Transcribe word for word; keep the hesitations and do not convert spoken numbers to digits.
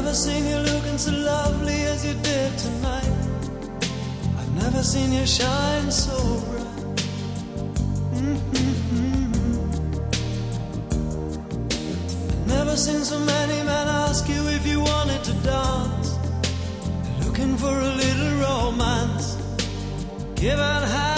never seen you looking so lovely as you did tonight. I've never seen you shine so bright. Mm-hmm. I've never seen so many men ask you if you wanted to dance. They're looking for a little romance, given how